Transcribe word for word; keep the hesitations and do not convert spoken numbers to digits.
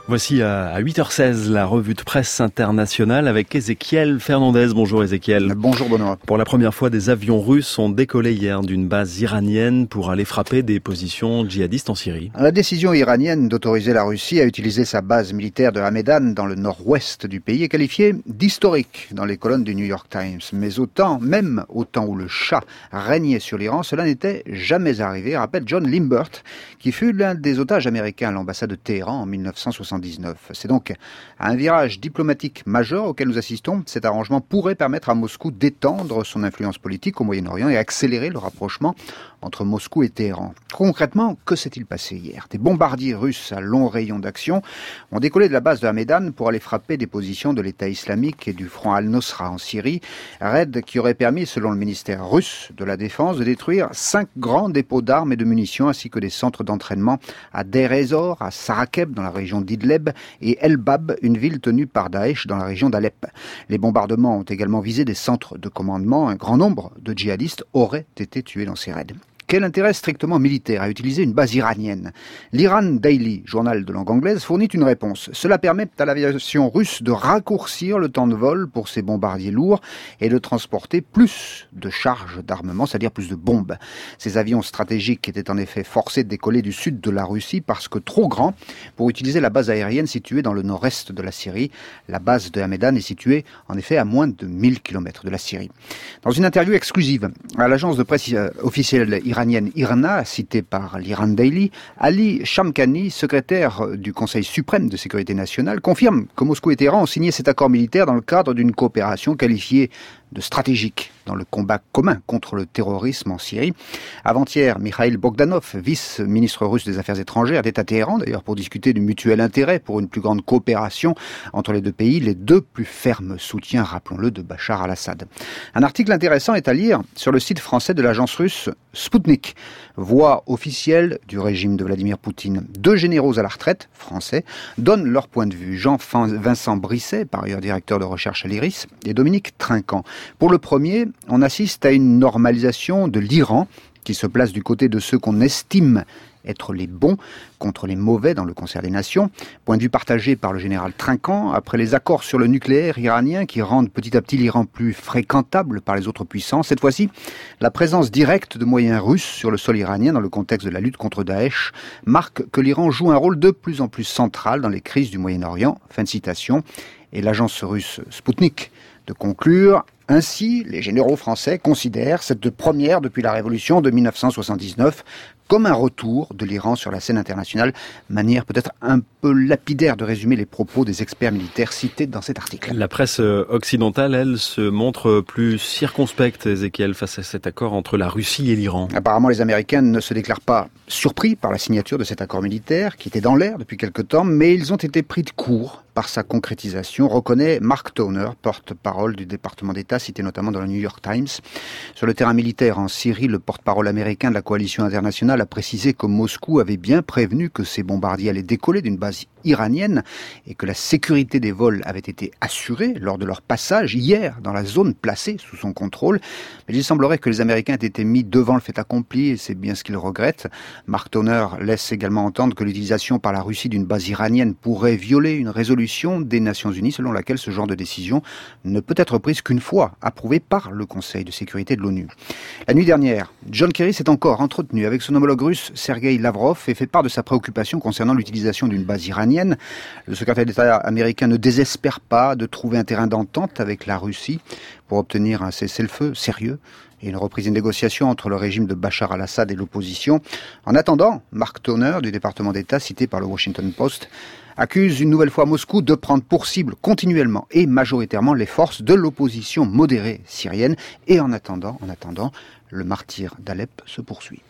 Voici à huit heures seize la revue de presse internationale avec Ézéchiel Fernandez. Bonjour Ézéchiel. Bonjour Benoît. Pour la première fois, des avions russes ont décollé hier d'une base iranienne pour aller frapper des positions djihadistes en Syrie. La décision iranienne d'autoriser la Russie à utiliser sa base militaire de Hamedan dans le nord-ouest du pays est qualifiée d'historique dans les colonnes du New York Times. Mais autant, même au temps où le Shah régnait sur l'Iran, cela n'était jamais arrivé, rappelle John Limbert, qui fut l'un des otages américains à l'ambassade de Téhéran en mille neuf cent soixante-dix-neuf. C'est donc à un virage diplomatique majeur auquel nous assistons. Cet arrangement pourrait permettre à Moscou d'étendre son influence politique au Moyen-Orient et accélérer le rapprochement entre Moscou et Téhéran. Concrètement, que s'est-il passé hier ? Des bombardiers russes à long rayon d'action ont décollé de la base de Hamedan pour aller frapper des positions de l'État islamique et du front Al-Nosra en Syrie, raid qui aurait permis, selon le ministère russe de la Défense, de détruire cinq grands dépôts d'armes et de munitions ainsi que des centres d'entraînement à Deir ez-Zor, à Sarakeb dans la région d'Idleb et El-Bab, une ville tenue par Daesh dans la région d'Alep. Les bombardements ont également visé des centres de commandement. Un grand nombre de djihadistes auraient été tués dans ces raids. Quel intérêt strictement militaire à utiliser une base iranienne ? L'Iran Daily, journal de langue anglaise, fournit une réponse. Cela permet à l'aviation russe de raccourcir le temps de vol pour ses bombardiers lourds et de transporter plus de charges d'armement, c'est-à-dire plus de bombes. Ces avions stratégiques étaient en effet forcés de décoller du sud de la Russie parce que trop grands pour utiliser la base aérienne située dans le nord-est de la Syrie. La base de Hamedan est située en effet à moins de mille kilomètres de la Syrie. Dans une interview exclusive à l'agence de presse officielle iranienne, iranienne IRNA, citée par l'Iran Daily, Ali Shamkhani, secrétaire du Conseil suprême de sécurité nationale, confirme que Moscou et Téhéran ont signé cet accord militaire dans le cadre d'une coopération qualifiée de stratégique dans le combat commun contre le terrorisme en Syrie. Avant-hier, Mikhail Bogdanov, vice-ministre russe des Affaires étrangères, était à Téhéran d'ailleurs pour discuter du mutuel intérêt pour une plus grande coopération entre les deux pays, les deux plus fermes soutiens, rappelons-le, de Bachar al-Assad. Un article intéressant est à lire sur le site français de l'agence russe Sputnik, voix officielle du régime de Vladimir Poutine. Deux généraux à la retraite, français, donnent leur point de vue. Jean-Vincent Brisset, par ailleurs directeur de recherche à l'I R I S, et Dominique Trinquant. Pour le premier, on assiste à une normalisation de l'Iran qui se place du côté de ceux qu'on estime être les bons contre les mauvais dans le concert des nations. Point de vue partagé par le général Trinquant après les accords sur le nucléaire iranien qui rendent petit à petit l'Iran plus fréquentable par les autres puissances. Cette fois-ci, la présence directe de moyens russes sur le sol iranien dans le contexte de la lutte contre Daesh marque que l'Iran joue un rôle de plus en plus central dans les crises du Moyen-Orient. Fin de citation. Et l'agence russe Sputnik de conclure: ainsi, les généraux français considèrent cette première depuis la révolution de mille neuf cent soixante-dix-neuf comme un retour de l'Iran sur la scène internationale, manière peut-être un peu lapidaire de résumer les propos des experts militaires cités dans cet article. La presse occidentale, elle, se montre plus circonspecte, Ézéchiel, face à cet accord entre la Russie et l'Iran. Apparemment, les Américains ne se déclarent pas surpris par la signature de cet accord militaire, qui était dans l'air depuis quelque temps, mais ils ont été pris de court par sa concrétisation, reconnaît Mark Toner, porte-parole du département d'État, cité notamment dans le New York Times. Sur le terrain militaire en Syrie, le porte-parole américain de la coalition internationale a précisé que Moscou avait bien prévenu que ces bombardiers allaient décoller d'une base iranienne et que la sécurité des vols avait été assurée lors de leur passage hier dans la zone placée sous son contrôle. Mais il semblerait que les Américains aient été mis devant le fait accompli et c'est bien ce qu'ils regrettent. Mark Toner laisse également entendre que l'utilisation par la Russie d'une base iranienne pourrait violer une résolution des Nations Unies selon laquelle ce genre de décision ne peut être prise qu'une fois approuvée par le Conseil de sécurité de l'ONU. La nuit dernière, John Kerry s'est encore entretenu avec son homologue russe Sergei Lavrov et fait part de sa préoccupation concernant l'utilisation d'une base iranienne. Le secrétaire d'État américain ne désespère pas de trouver un terrain d'entente avec la Russie pour obtenir un cessez-le-feu sérieux et une reprise des négociations entre le régime de Bachar al-Assad et l'opposition. En attendant, Mark Toner, du département d'État cité par le Washington Post, accuse une nouvelle fois Moscou de prendre pour cible continuellement et majoritairement les forces de l'opposition modérée syrienne. Et en attendant, en attendant, le martyre d'Alep se poursuit.